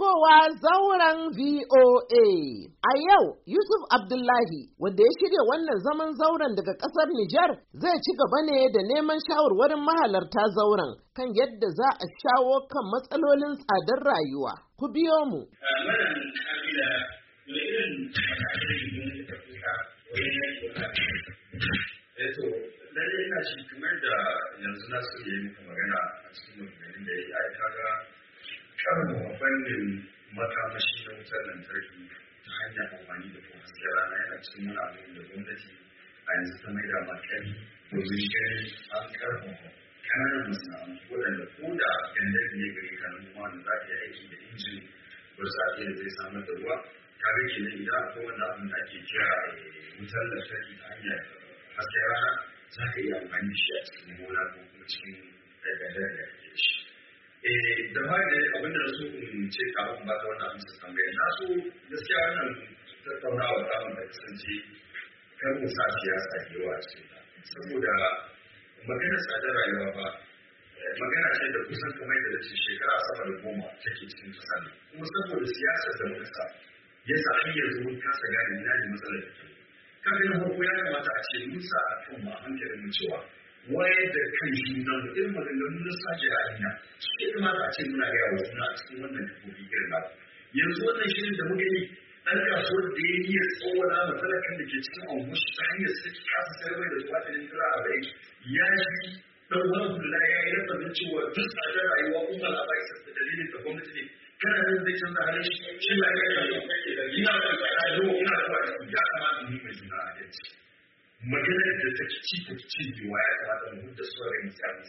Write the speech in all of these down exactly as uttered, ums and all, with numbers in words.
shigowa zauren V O A. A yau, Yusuf Abdullahi, wanda ya shirya wannan zaman zauren daga ƙasar Nijar, zai ci gaba ne da neman shawarwarin mahalarta zauren kan yadda za a shawo kan matsalolin tsadar rayuwa. Ku biyo mu. Lalle ina shi kamar da yanzu na so yi muka magana a cikin maganganun da ya yi ai kaga karfafa fannin makamashi na wutar lantarki ta hanyar amfani da kuma hasken rana yana cikin wani abin da gwamnati a yanzu ta mai da makari domin ganin an karfafa kananan masana'antu waɗanda ko da gandar ne gari kanin kuma da za ta yi aiki da injin burtsatse da zai samar da ruwa kaga kenan idan akwai wani abin da ake kira wutar lantarki ta hanyar hasken rana za ka iya amfani da shi a cikin gona ko kuma cikin gadar da ke shi. Da ba da abin da so in ce kafin ba ta wannan amsa tambaya na so gaskiya wannan tattaunawa ta mu da kasance kar mu sa siyasa da yawa a cikin ta saboda magana tsadar rayuwa ba magana ce da kusan kamar da ce shekara sama da goma take cikin kasa ne kuma saboda siyasar da muka sa yasa har yanzu mun kasa gane ina ne matsalar da ke kafin na farko ya kamata a ce mun sa a kan ma hankalin mu cewa wayar da kan juna mu irin maganganun na sace a hanya su ya kamata a ce muna gaya wa juna a cikin wannan kafofi irin na yanzu wannan shirin da muka yi ɗan kasuwar da ya yi tsawona ma talakan da ke cikin angushi ta hanyar saki kasa sarwai da zuwa ta nintira a bai ya shi ɗan wani hula ya yi nasarar cewa duk tsadar rayuwa kuma labai sa da dalilin da gwamnati ne kana nan zai canza halin shi shi ba ya yi ina da ƙarfi ina da ƙarfi ya kamata mu mai juna a yanci maganar da ta ci ta ci yiwa ya kamata mu huta sauran misali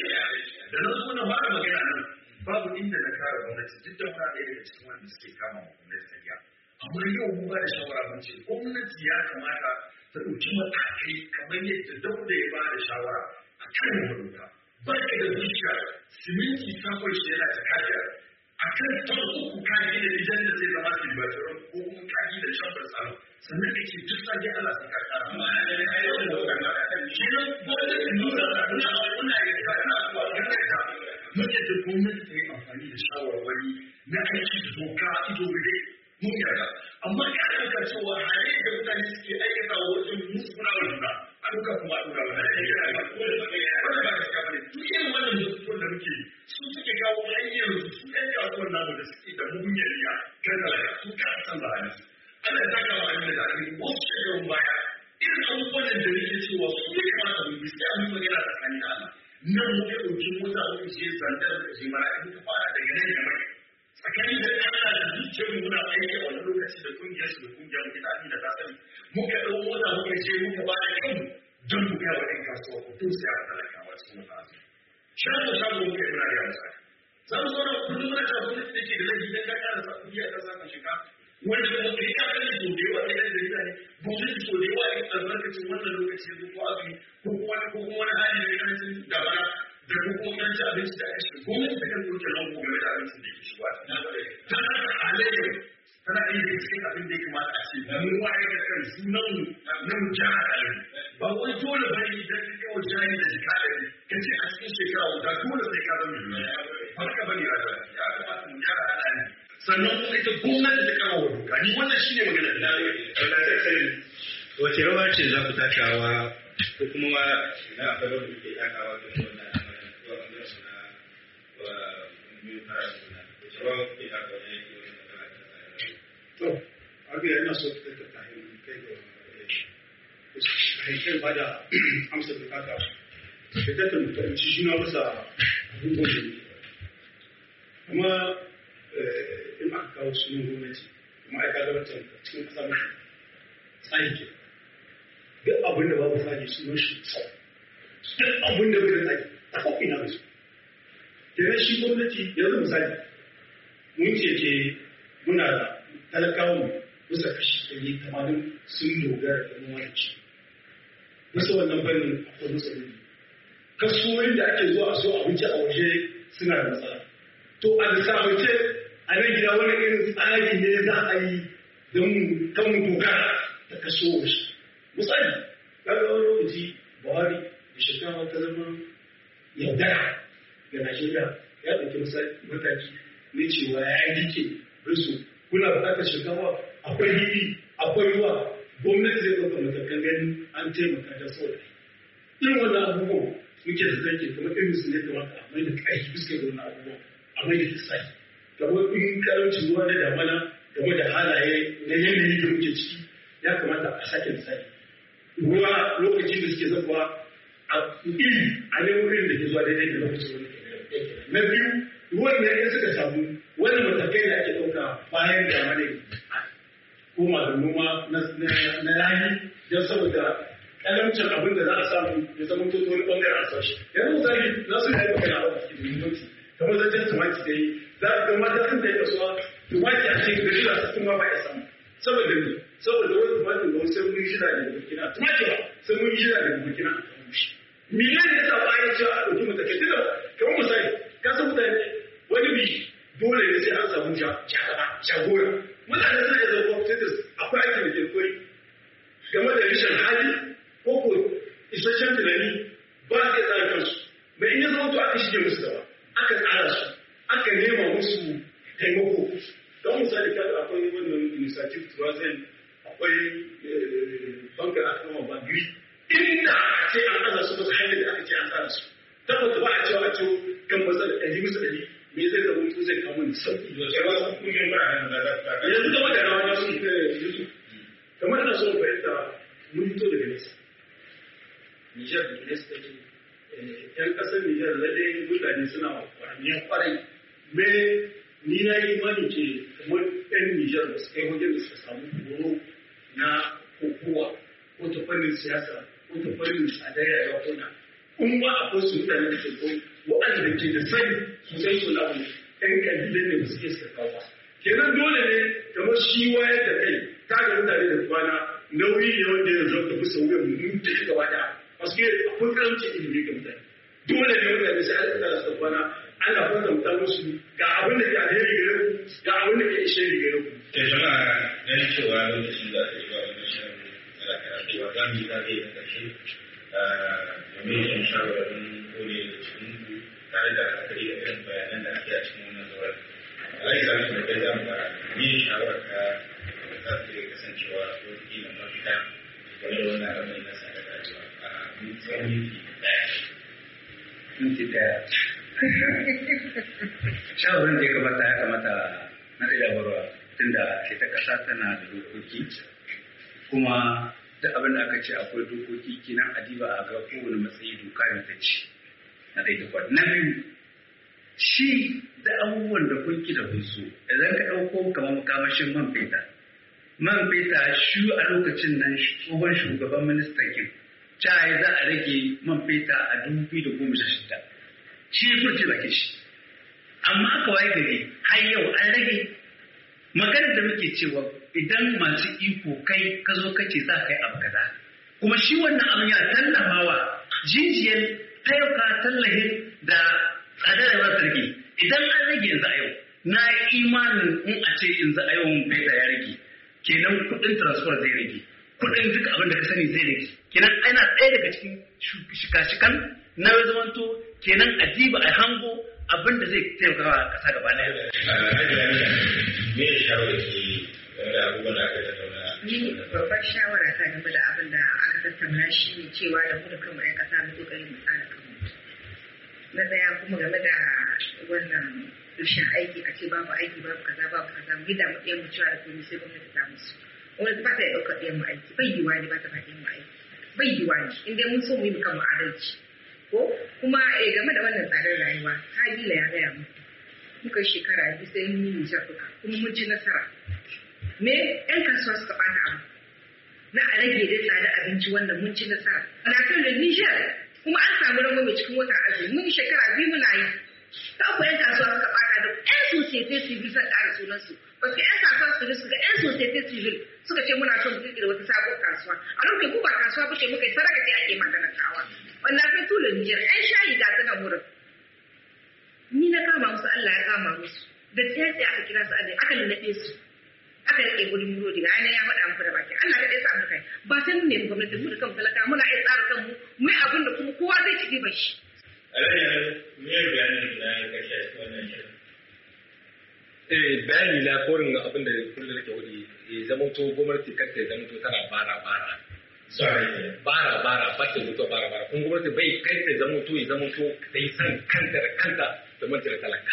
da na zo na fara magana nan babu inda na kare gwamnati duk da muna ɗaya daga cikin wanda suke kama ma gwamnati tafiya amma yau mu ba da shawara mun ce gwamnati ya kamata ta ɗauki matakai kamar yadda dauda ya ba da shawara a kan maruka barka da zuciya siminti sakon shi yana da kajiya a kan ton uku kaji da idan da zai zama silbatoron ko kuma kaji da shambar tsaro sannan da ke duk sage Allah sai ka kara ma da ne ai wannan magana shi ne gwamnati nuna da kuna kuna yi da kana zuwa kana da muke da gwamnati ta yi amfani da shawarwari na aiki da doka ido wuri mun yarda amma ka ɗauka cewa hare da mutane suke aikata wajen musu kuna wa juna a duka kuma a dora wa da ya yi wanda ba ka shafa ne duk irin wannan mutuwar da muke su suke kawo hanyar su ɗan kasuwar namu da suke da mugunyar riya kan talaka su ka san ba hali ana ta kama hanyar da ake wasu shekarun baya irin abubuwan da nake cewa su ne kamata mu bi sai abin magana tsakanin da Allah nan muke ɗauki mota muke je zandar muka je mara muka fara daga nan da mai tsakanin da Allah da zuciyar mu muna aiki a wani lokaci da kungiyar su da kungiyar mu ita da ta sani muka ɗau mota muka je muka ba da kanmu don mu kai wa ɗan kasuwa ko tun sai a talakawa cikin wata azu shago shago muka yi muna gaya masa za mu zauna kullum muna ta gwamnati da ke da laifi don ka ƙara sa kuɗi a ƙasa ka shiga wanda kuma kai ka sani so da yawa ɗaya da ita ne gwamnati so da yawa ɗin albarkacin wannan lokaci ya zo ko azumi ko kuma ko kuma wani hali ne karancin damana da ko kuma karancin abinci da ake shiga gwamnati ta kan ɗauke lanko game da abincin da yake shiga ta haka halayyar tana ɗaya da cikin abin da ya kamata a ce mu wayar da kan sunanmu na mu ja hakalin ba wai dole ba ne idan ka kawo jani da jika ɗari ka ce a cikin shekara guda dole sai ka zama duniya ba haka ba ne rayuwa ya kamata mu gyara halayen sannan kuma ita gwamnati ta kama wa doka ni wannan shine magana da wace rawa ce za ku takawa ko kuma ma na akwai rawar da ke takawa da wannan al'amarin ko a ɓangaren su na wa biyu fara suna wace rawa kuke takawa da yake wani magana ta tsari to abu yana so ta ta tahi kai da haikar ba da amsa bukata da ta tantanci shi na masa abubuwan da ne kuma in aka kawo sunan gwamnati kuma aka ga wancan cikin kasa mashi tsari ke duk abin da babu tsari sunan shi tsari duk abin da bai da tsari a kofi na su kenan shi gwamnati yanzu misali mun ce ke muna da talakawa bisa kashi ɗari tamanin sun dogara da noma da ci bisa wannan fannin akwai matsaloli kasuwoyin da ake zuwa a so abinci a waje suna da matsala to a lissafance a nan gida wani irin tsari ne za a yi don kan mu dogara da kasuwar shi misali kaga wani lokaci buhari da shekara ta zama yaudara ga najeriya ya ɗauki mataki na cewa ya rike bisu kuna buƙatar shinkafa akwai hili akwai ruwa gwamnati zai ɗauka matakan ganin an taimaka da saboda irin wannan abubuwan muke da zai kuma irin su ne kamata a mai da ƙarfi fuskar da wannan abubuwan a mai da lissafi kamar in karancin ruwa na damana game da halaye na yanayi da muke ciki ya kamata a sake lissafi ruwa lokacin da suke zafuwa a iri a nemo irin da ke zuwa daidai da lokacin wani ke na biyu ruwan ne in suka samu wani matakai da ake ɗauka bayan damana koma da noma na rani don saboda kalamcin abin da za a samu ya zama to wani bangare a sashi yanzu misali za su yi magana a cikin muhimmanci kamar zancen tumaki da yi za su ga mata sun da yi kasuwa tumaki a cikin gari da su kuma ba ya samu saboda ne saboda wani tumakin da wasu mun shida da burkina tumaki ba sai mun shida da burkina a kan mushi miliyan ne sa bayan cewa a ɗauki matakai tunda kamar misali ka san mutane wani bi dole ne sai an samu jagora mutane suna da zama status akwai aiki da ke koyi game da rashin hali ko ko isasshen tunani ba a iya tsara kansu mai in ya zama to aka shige musu gaba aka tsara su aka nema musu taimako don misali kada akwai wannan initiative tuwazen akwai banka a kama bagiri inda a ce an aza su masu hanyar da aka ce an tsara su tabbata ba a cewa a ce kan matsala ɗari musu ɗari me zai zama to zai kama ni sauki yanzu da wadda rawa na sun kai yanzu kamar ina so fahimta mun fito daga nesa Nijar da nesa take yan kasar Nijar lalle mutane suna kwaramiyan kwarai me ni na yi imani ke kamar yan Nijar da su kai wajen da suka samu horo na kokowa ko ta fannin siyasa ko ta fannin tsadar rayuwa ko na in ba akwai su mutane da ke koyi waɗanda ke da sani sosai su labu ‘yan ƙalilan ne ba su ke suka kawo ba. Kenan dole ne kamar shi wayar da kai ta ga mutane da kwana nauyi ne wanda ya zo ka bisa wuyan mun da shi gaba da masu ke akwai karamcin ilimi ga mutane. Dole ne mutane sai an tsara su kwana ana kwatanta musu ga abin da ke alheri gare ku ga abin da ke ishiri gare ku. Ke jama'a ganin cewa lokacin da aka yi ba wani shan ala karatu ba za mu yi zagaye da ƙarshe domin yin shawarwarin kore da cikin tare da hakari da irin bayanan da ake a cikin wannan zauren. Alayi sami da kai zamu fara yin shawarar ka da za su iya kasancewa ko kila mafita game da wannan abin na sa da rayuwa a tsawon minti ɗaya. Minti ɗaya. Shawarar da ya kamata ya kamata na ɗaya barwa tunda ita ƙasa tana da dokoki kuma duk abin da aka ce akwai dokoki kinan adiba a ga kowane matsayi doka da ta ci. Na ɗaya da na biyu shi da abubuwan da kun da husu idan ka ɗauko kamar makamashin man feta man feta shi a lokacin nan tsohon shugaban ministan kin ta za a rage man feta a dubu biyu da goma sha shida shi ya furci baki shi amma aka waye gari har yau an rage maganar da muke cewa idan masu iko kai ka zo kace za ka yi abu kaza kuma shi wannan abin yana tallafawa jinjiyar tayyuka tallahin da tsadar da sarki idan an rage yanzu a yau na imanin in a ce yanzu a yau mun feta ya rage kenan kudin transport zai rage kudin duka abin da ka sani zai rage kenan ana ɗaya daga cikin shika-shikan na zamanto kenan a diba a hango abin da zai taimaka wa ƙasa gaba ɗaya. Me ya shawarar ke game da abubuwan da aka tattauna? Ni babbar shawara ta game da abin da aka tattauna shi ne cewa da mu da kanmu 'yan ƙasa mu ƙoƙari mu tsara kanmu. Na ɗaya kuma game da wannan rashin aiki a ce babu aiki babu kaza babu kaza mu gida mu ɗaya mu cewa da komai sai gwamnati ta musu. Wani ba ta iya ɗaukar ɗayan mu aiki bai yiwa ne ba ta ɗayan mu aiki bai yiwa ne in dai mun so mu yi mu kanmu adalci. Ko kuma eh game da wannan tsadar rayuwa Habila ya gaya mu muka shekara biyu sai mun yi nijar duka kuma mun ci nasara. Me 'yan kasuwa suka ɓata abu na a rage da tsada abinci wanda mun ci nasara. Na kan da Nijar kuma an samu rangwame cikin watan azumi mun shekara biyu muna yi. Ta uku 'yan kasuwa suka ɓata da 'yan societe civil zan ƙara sunansu. Wasu 'yan kasuwa su ne suka 'yan societe civil suka ce muna son mu da wata sabuwar kasuwa. A lokacin ku ba kasuwa ba ce muka yi sadaka sai ake magana kawa. Wannan kai tula Nijar 'yan shayi ga tana wurin. Ni na kama musu Allah ya kama musu. Da tsaye aka kira su Allah aka lullaɓe su. Aka rike gurin burodi ga yana ya faɗa muku da baki Allah ka ɗaya sa mu kai ba sai mu nemi gwamnati mu da kanmu talaka muna iya tsara kanmu mu yi abin da kuma kowa zai ci ribar shi. Alayyar me bayanin da ya kashe a cikin wannan shirin? Eh bayani na korin abin da kullum nake wadi ya zama to gwamnati kanta ya zama to tana bara bara. Bara bara ba ta zuwa bara bara kun gwamnati bai kai ta zama to ya zama to ta yi san kanta da kanta da mantar talaka.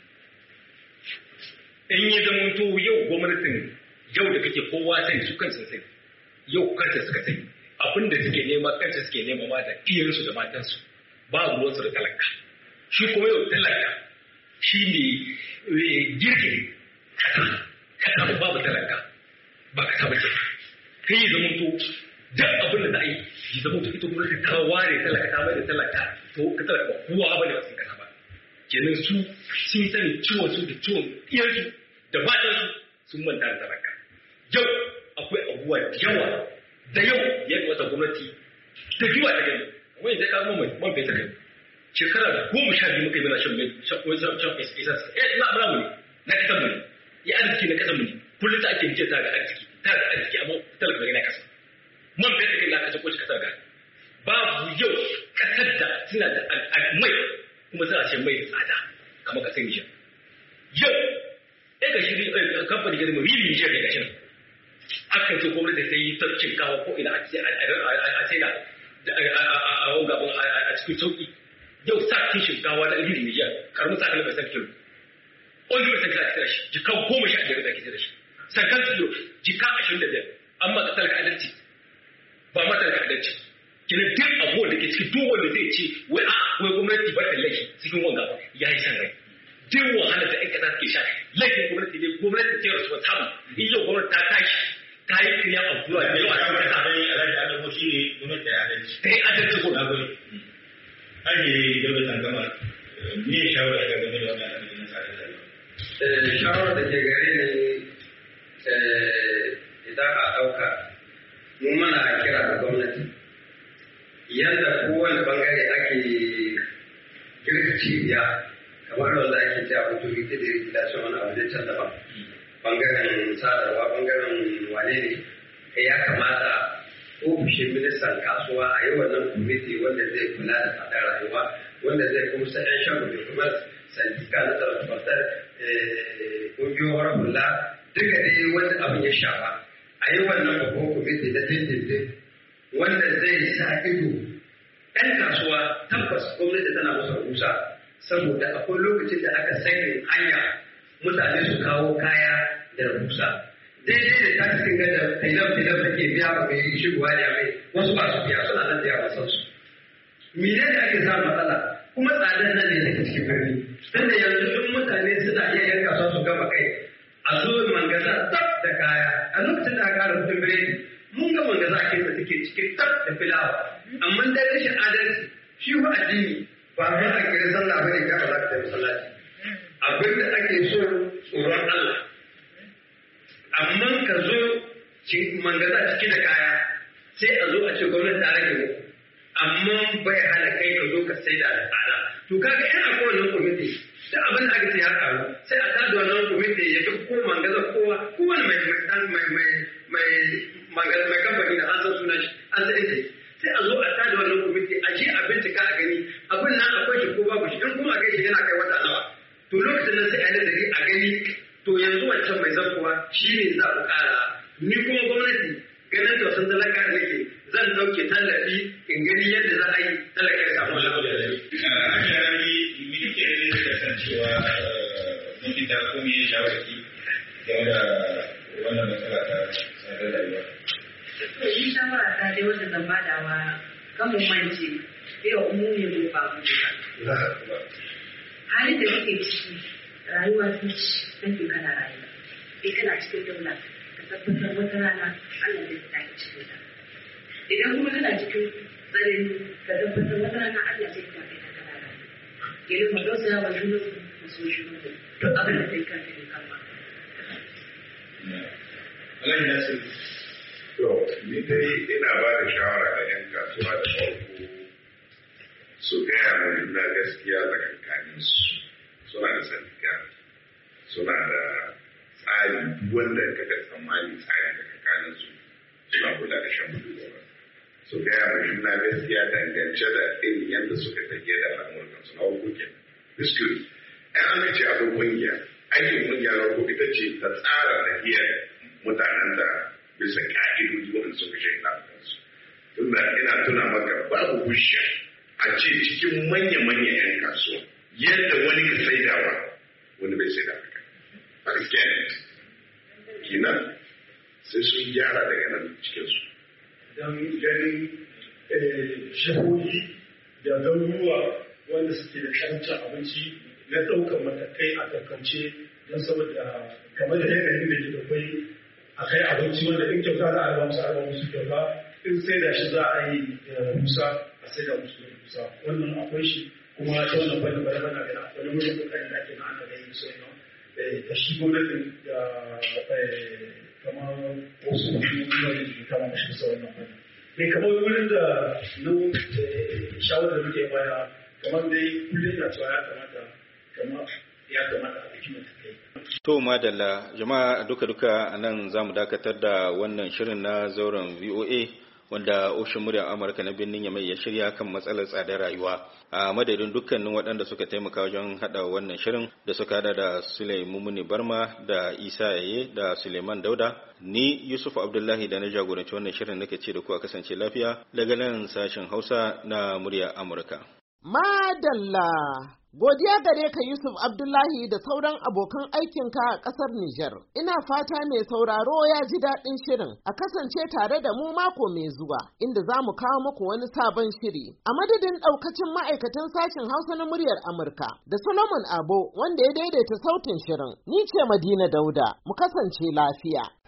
In ya zama to yau gwamnatin yau da kake kowa sai su kansu sai yau kanta suka sai abin da suke nema kanta suke nema ma da iyayensu da matansu ba ruwansu da talaka. Shi kuma yau talaka shi ne girki kasa babu talaka ba kasa ba ce kai yi zama to duk abin da za a yi yi zama to ita gwamnati ta ware talaka ta mai da talaka to ka talaka kowa ba ne wasu kasa ba kenan su sun sani ciwon su da ciwon iyarsu da matansu sun manta da talaka yau akwai abubuwa da yawa da yau ya wata gwamnati ta jiwa ta gani wani zai kawo man fetur gani shekara goma sha biyu muka yi mana shan mai shan shan isa eh na amura mu ne na kasan mu ne ya arziki na kasan mu ne kullum ta ake jiya ta ga arziki ta ga arziki amma talaka ga na kasa man fetur kai na kasa ko kasar ga babu yau kasar da suna da mai kuma suna ce mai da tsada kamar kasar Nijar yau eh ga shi kamfani ga mu rili Nijar ne ga shi aka ce gwamnati ta yi ta cinkawa ko ina a sai da a gaban a cikin sauki yau sa kishin gawa da iri Nijar karamin sa kalmar san kilo wani mai san kira shi jika goma sha biyar da ke da shi sankan kilo jika ashirin da biyar amma ka talaka adalci ba ma talaka adalci kina duk abubuwan da ke cikin duk wanda zai ce wai a wai gwamnati ba ta laifi cikin wanga ba ya yi san rai duk wahala da ƴan ƙasa suke sha laifin gwamnati ne gwamnati ce rasuwa samu in yau gwamnati ta tashi ta yi kiriya abubuwa da yawa cikin ƙasa bai alhaji adamo shi ne gwamnati ta yi adalci ta yi adalci ko na gode aje dauda tangama me shawara ga game da wannan abin na tsare da shawara da ke gare ni idan a ɗauka mu mana kira da gwamnati yadda kowane bangare ake girka cibiya kamar wanda ake ce a mutu ita da regulation wani abu da can daban bangaren sadarwa bangaren wane ne ya kamata ofishin ministan kasuwa a yi wannan kwamiti wanda zai kula da fadar rayuwa wanda zai kuma sa yan shan da kuma sandika na transportar ƙungiyoyin hula duka dai wanda abin ya shafa a yi wannan babban kwamiti na dindindin wanda zai sa ido yan kasuwa tabbas gwamnati tana musu rusa saboda akwai lokacin da aka sanya hanya mutane su kawo kaya da rusa daidai da ta cikin gada tailam-tailam da ke biya ba mai shigowa da mai wasu ba su biya suna nan biya wasan su. Mene da ake samun matsala kuma tsadar nan ne take cikin birni. Don da yanzu in mutane suna iya yan kasuwa su gama kai a zo mangaza tab da kaya a lokacin da aka ƙara mutum birni mun ga mangaza a kinsa take cikin tab da filawa amma dai rashin adalci shi ba addini ba mai a kira sallah bane ga ba za ka tafi masallaci. Abin da ake so tsoron Allah. Amma ka zo mangaza cike da kaya sai a zo a ce gwamnati ta rage mu amma bai hana kai ka zo ka sai da tsada to kaga yana ko wannan kwamiti da abin da aka ce ya karu sai a tada wannan kwamiti ya ga ko mangaza kowa kowane mai mai mai mai mangaza mai kamfani da an san sunan shi an san inda sai a zo a tada wannan kwamiti a je a bincika a gani abin nan akwai shi ko babu shi in kuma a gaishe yana kai wata nawa to lokacin nan sai a nazari a gani to yanzu wancan mai zankuwa shi ne za ku kara ni kuma gwamnati ganin da sun talaka da nake zan dauke tallafi in gani yadda za a yi talaka ya samu lafiya. A shawari me kike da kan cewa mun da komai ya shawarci game da wannan matsala ta tsadar rayuwa. To yi shawara ta dai wanda zan badawa kan mu mance yau mu ne mu ba mu ba. Halin da muke ciki rayuwa ce take kana rayuwa sai kana cikin daula ka tabbatar wata rana Allah zai fita ka cikin ta idan kuma kana cikin tsanani ka tabbatar wata rana Allah zai fita ka kana rayuwa idan mu dausa wa juna mu so shi mu to abin da kai kanka ne kan ma Allah ya nasu to ni dai ina ba da shawara ga yan kasuwa da farko su gaya mu na gaskiya tsakankaninsu suna da sandika suna da tsari wanda kaka tsammani tsari da kakanin su suna kula da shan mutu ba su gaya ma juna gaskiya dangance da irin yadda suka tafiye da al'amurkan su na hukukin history ɗan an ce abin kungiya aikin ƙungiyar farko ita ce ta tsara tafiyar mutanen da bisa ƙa'idoji wanda suka shaida kansu. Tunda ina tuna maka babu hujja a ce cikin manya-manyan 'yan kasuwa yadda wani ka saidawa wani bai saida maka. A gaskiya ne. Kina sai sun gyara daga nan cikinsu. Don ganin shahohi da garuruwa wanda suke da karancin abinci na ɗaukar matakai a kankance don saboda kamar da yanayin da ke da kwai a kai abinci wanda in kyauta za a ba musu a ba musu kyauta in sai da shi za a yi musa a sai da musu musa wannan akwai shi kuma ta wannan bane bane bane ga akwai wani kokarin da ake na ana da yi so da shi gwamnatin da kamar wasu hukumomi da ke kama mashi sa wannan bane ne kamar wurin da nan shawarar da muke baya kamar dai kullum na cewa ya kamata kamar ya kamata a ɗauki matakai. To madalla jama'a duka-duka a nan za mu dakatar da wannan shirin na zauren V O A wanda ofishin muryar Amurka na birnin Yamai ya shirya kan matsalar tsadar rayuwa. A madadin dukkanin waɗanda suka taimaka wajen haɗa wannan shirin da suka haɗa da Sulaimuni Barma da Isa Yaye da Suleiman Dauda. Ni Yusuf Abdullahi da na jagoranci wannan shirin nake ce da ku a kasance lafiya daga nan sashen Hausa na muryar Amurka. Madalla. Godiya gare ka Yusuf Abdullahi da sauran abokan aikinka a ƙasar Nijar. Ina fata mai sauraro ya ji daɗin shirin. A kasance tare da mu mako mai zuwa, inda za mu kawo muku wani sabon shiri. A madadin ɗaukacin ma'aikatan sashen Hausa na muryar Amurka da Solomon Abo wanda ya daidaita sautin shirin. Ni ce Madina Dauda, mu kasance lafiya.